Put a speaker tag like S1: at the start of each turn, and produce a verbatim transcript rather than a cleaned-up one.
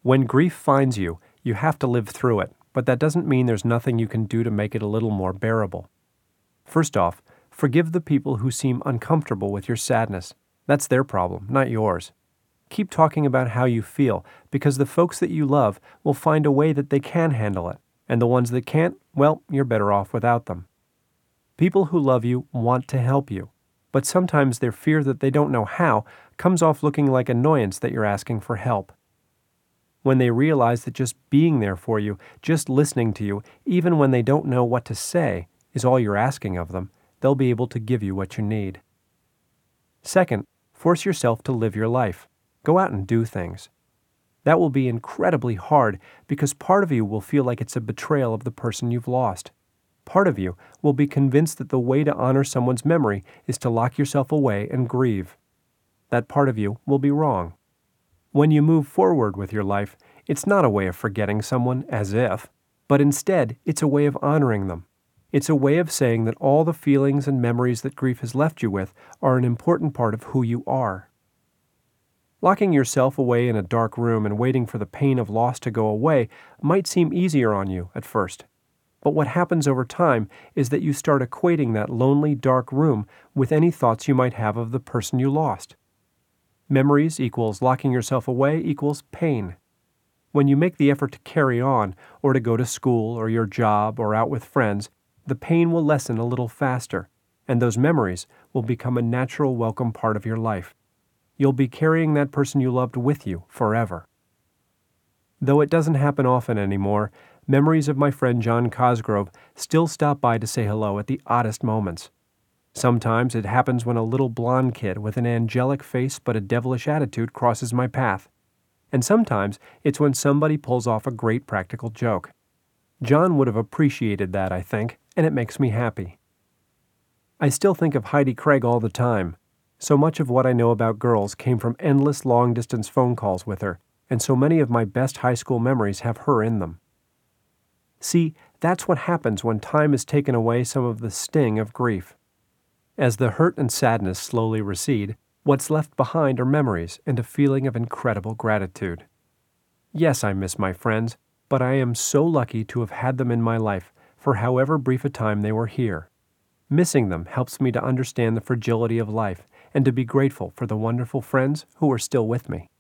S1: When grief finds you, you have to live through it, but that doesn't mean there's nothing you can do to make it a little more bearable. First off, forgive the people who seem uncomfortable with your sadness. That's their problem, not yours. Keep talking about how you feel, because the folks that you love will find a way that they can handle it, and the ones that can't, well, you're better off without them. People who love you want to help you, but sometimes their fear that they don't know how comes off looking like annoyance that you're asking for help. When they realize that just being there for you, just listening to you, even when they don't know what to say, is all you're asking of them, they'll be able to give you what you need. Second, force yourself to live your life. Go out and do things. That will be incredibly hard because part of you will feel like it's a betrayal of the person you've lost. Part of you will be convinced that the way to honor someone's memory is to lock yourself away and grieve. That part of you will be wrong. When you move forward with your life, it's not a way of forgetting someone as if, but instead it's a way of honoring them. It's a way of saying that all the feelings and memories that grief has left you with are an important part of who you are. Locking yourself away in a dark room and waiting for the pain of loss to go away might seem easier on you at first. But what happens over time is that you start equating that lonely, dark room with any thoughts you might have of the person you lost. Memories equals locking yourself away equals pain. When you make the effort to carry on, or to go to school, or your job, or out with friends, the pain will lessen a little faster, and those memories will become a natural, welcome part of your life. You'll be carrying that person you loved with you forever. Though it doesn't happen often anymore, memories of my friend John Cosgrove still stop by to say hello at the oddest moments. Sometimes it happens when a little blonde kid with an angelic face but a devilish attitude crosses my path. And sometimes it's when somebody pulls off a great practical joke. John would have appreciated that, I think, and it makes me happy. I still think of Heidi Craig all the time. So much of what I know about girls came from endless long-distance phone calls with her, and so many of my best high school memories have her in them. See, that's what happens when time has taken away some of the sting of grief. As the hurt and sadness slowly recede, what's left behind are memories and a feeling of incredible gratitude. Yes, I miss my friends, but I am so lucky to have had them in my life for however brief a time they were here. Missing them helps me to understand the fragility of life and to be grateful for the wonderful friends who are still with me.